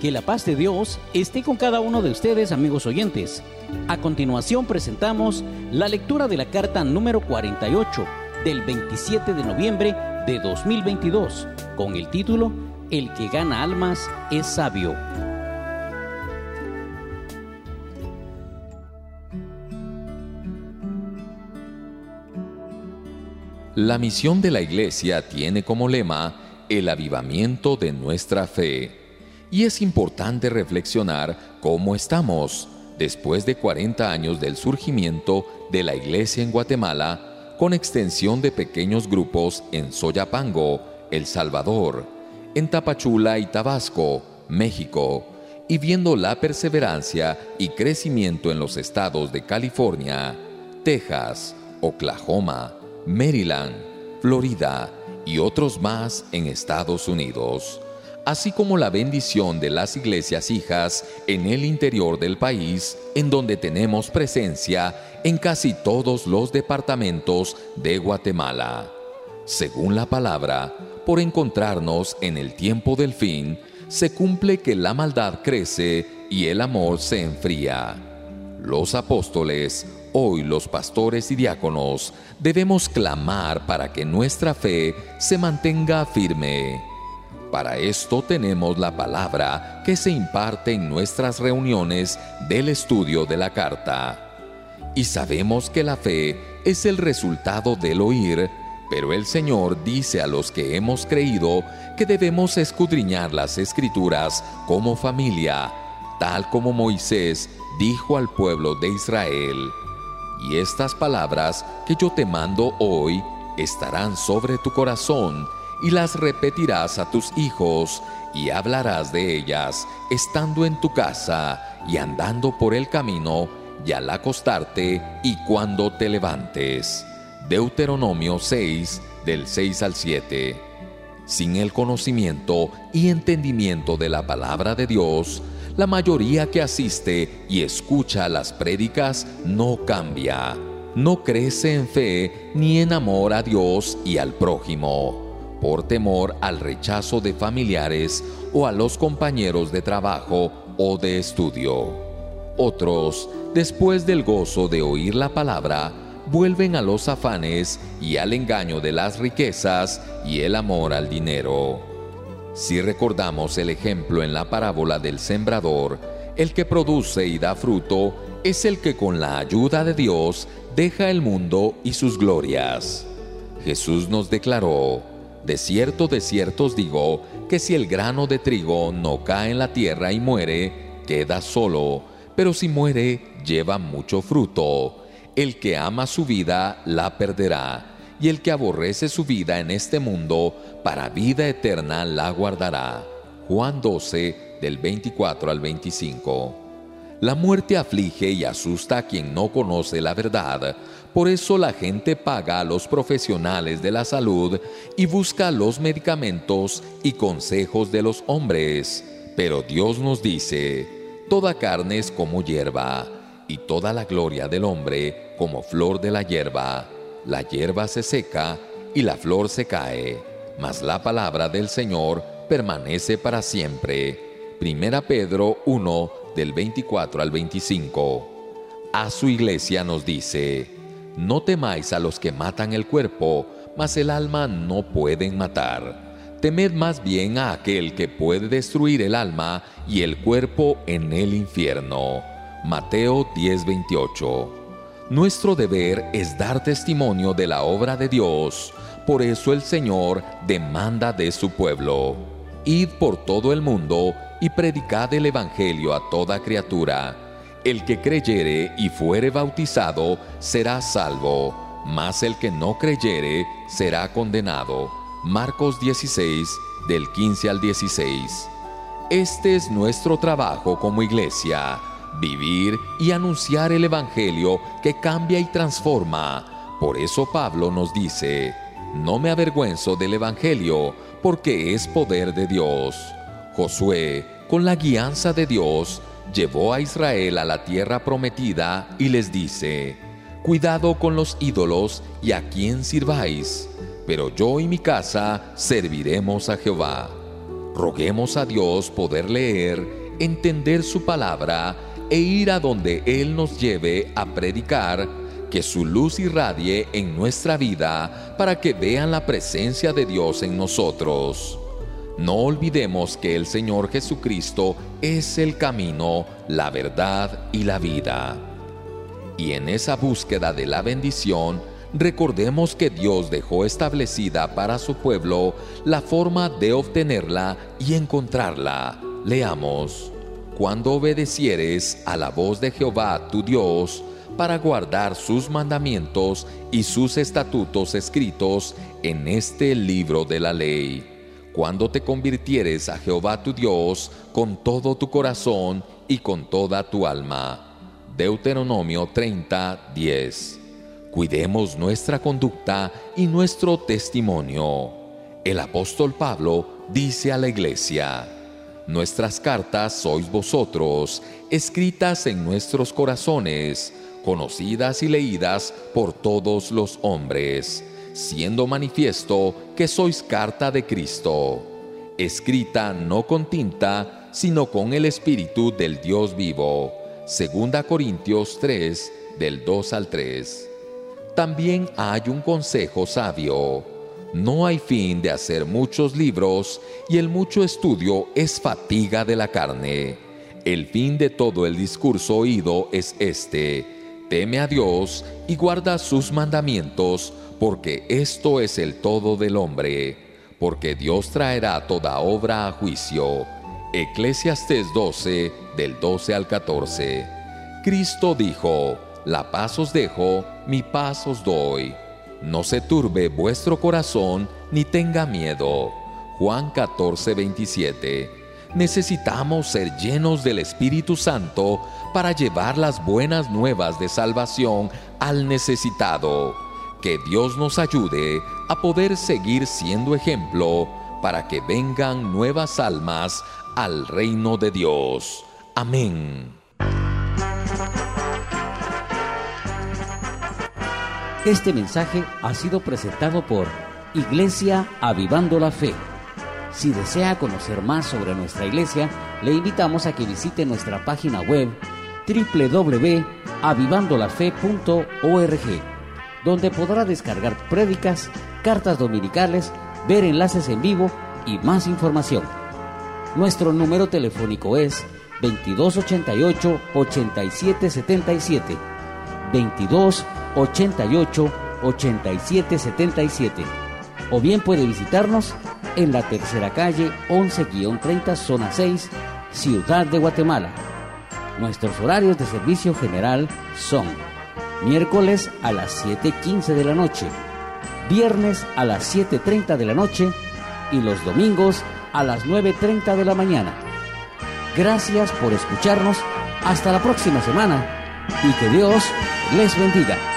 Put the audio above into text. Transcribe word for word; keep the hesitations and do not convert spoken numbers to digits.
Que la paz de Dios esté con cada uno de ustedes, amigos oyentes. A continuación presentamos la lectura de la carta número cuarenta y ocho del veintisiete de noviembre de dos mil veintidós, con el título El que gana almas es sabio. La misión de la Iglesia tiene como lema el avivamiento de nuestra fe. Y es importante reflexionar cómo estamos después de cuarenta años del surgimiento de la Iglesia en Guatemala, con extensión de pequeños grupos en Soyapango, El Salvador, en Tapachula y Tabasco, México, y viendo la perseverancia y crecimiento en los estados de California, Texas, Oklahoma, Maryland, Florida y otros más en Estados Unidos, así como la bendición de las iglesias hijas en el interior del país, en donde tenemos presencia en casi todos los departamentos de Guatemala. Según la palabra, por encontrarnos en el tiempo del fin, se cumple que la maldad crece y el amor se enfría. Los apóstoles, hoy los pastores y diáconos, debemos clamar para que nuestra fe se mantenga firme. Para esto tenemos la palabra que se imparte en nuestras reuniones del estudio de la carta. Y sabemos que la fe es el resultado del oír, pero el Señor dice a los que hemos creído que debemos escudriñar las Escrituras como familia, tal como Moisés dijo al pueblo de Israel. Y estas palabras que yo te mando hoy estarán sobre tu corazón, y las repetirás a tus hijos, y hablarás de ellas estando en tu casa, y andando por el camino, y al acostarte, y cuando te levantes. Deuteronomio seis, del seis al siete. Sin el conocimiento y entendimiento de la palabra de Dios, la mayoría que asiste y escucha las prédicas no cambia, no crece en fe ni en amor a Dios y al prójimo, por temor al rechazo de familiares o a los compañeros de trabajo o de estudio. Otros, después del gozo de oír la palabra, vuelven a los afanes y al engaño de las riquezas y el amor al dinero. Si recordamos el ejemplo en la parábola del sembrador, el que produce y da fruto es el que con la ayuda de Dios deja el mundo y sus glorias. Jesús nos declaró: de cierto, de cierto os digo, que si el grano de trigo no cae en la tierra y muere, queda solo, pero si muere, lleva mucho fruto. El que ama su vida, la perderá, y el que aborrece su vida en este mundo, para vida eterna la guardará. Juan doce, del veinticuatro al veinticinco. La muerte aflige y asusta a quien no conoce la verdad. Por eso la gente paga a los profesionales de la salud y busca los medicamentos y consejos de los hombres. Pero Dios nos dice: toda carne es como hierba, y toda la gloria del hombre como flor de la hierba. La hierba se seca y la flor se cae, mas la palabra del Señor permanece para siempre. Primera Pedro uno, del veinticuatro al veinticinco. A su iglesia nos dice: no temáis a los que matan el cuerpo, mas el alma no pueden matar. Temed más bien a aquel que puede destruir el alma y el cuerpo en el infierno. Mateo diez, veintiocho. Nuestro deber es dar testimonio de la obra de Dios. Por eso el Señor demanda de su pueblo: id por todo el mundo y predicad el evangelio a toda criatura. El que creyere y fuere bautizado será salvo, mas el que no creyere será condenado. Marcos dieciséis, del quince al dieciséis. Este es nuestro trabajo como iglesia: vivir y anunciar el evangelio que cambia y transforma. Por eso Pablo nos dice: no me avergüenzo del evangelio, porque es poder de Dios. Josué, con la guianza de Dios, llevó a Israel a la tierra prometida y les dice: cuidado con los ídolos y a quién sirváis, pero yo y mi casa serviremos a Jehová. Roguemos a Dios poder leer, entender su palabra e ir a donde Él nos lleve a predicar, que su luz irradie en nuestra vida para que vean la presencia de Dios en nosotros. No olvidemos que el Señor Jesucristo es el camino, la verdad y la vida. Y en esa búsqueda de la bendición, recordemos que Dios dejó establecida para su pueblo la forma de obtenerla y encontrarla. Leamos: cuando obedecieres a la voz de Jehová tu Dios, para guardar sus mandamientos y sus estatutos escritos en este libro de la ley. Cuando te convirtieres a Jehová tu Dios con todo tu corazón y con toda tu alma. Deuteronomio treinta, diez. Cuidemos nuestra conducta y nuestro testimonio. El apóstol Pablo dice a la iglesia: nuestras cartas sois vosotros, escritas en nuestros corazones, conocidas y leídas por todos los hombres, siendo manifiesto que sois carta de Cristo, escrita no con tinta, sino con el Espíritu del Dios vivo. Segunda Corintios tres, del dos al tres. También hay un consejo sabio: no hay fin de hacer muchos libros, y el mucho estudio es fatiga de la carne. El fin de todo el discurso oído es este: teme a Dios y guarda sus mandamientos, porque esto es el todo del hombre, porque Dios traerá toda obra a juicio. Eclesiastés doce, del doce al catorce. Cristo dijo: la paz os dejo, mi paz os doy. No se turbe vuestro corazón, ni tenga miedo. Juan catorce, veintisiete. Necesitamos ser llenos del Espíritu Santo para llevar las buenas nuevas de salvación al necesitado. Que Dios nos ayude a poder seguir siendo ejemplo para que vengan nuevas almas al reino de Dios. Amén. Este mensaje ha sido presentado por Iglesia Avivando la Fe. Si desea conocer más sobre nuestra iglesia, le invitamos a que visite nuestra página web doble u doble u doble u punto avivando la fe punto org, donde podrá descargar prédicas, cartas dominicales, ver enlaces en vivo y más información. Nuestro número telefónico es veintidós ochenta y ocho, ochenta y siete setenta y siete, veintidós ochenta y ocho, ochenta y siete setenta y siete, o bien puede visitarnos en la tercera calle once treinta, zona seis, Ciudad de Guatemala. Nuestros horarios de servicio general son miércoles a las siete quince de la noche, viernes a las siete treinta de la noche y los domingos a las nueve treinta de la mañana. Gracias por escucharnos. Hasta la próxima semana y que Dios les bendiga.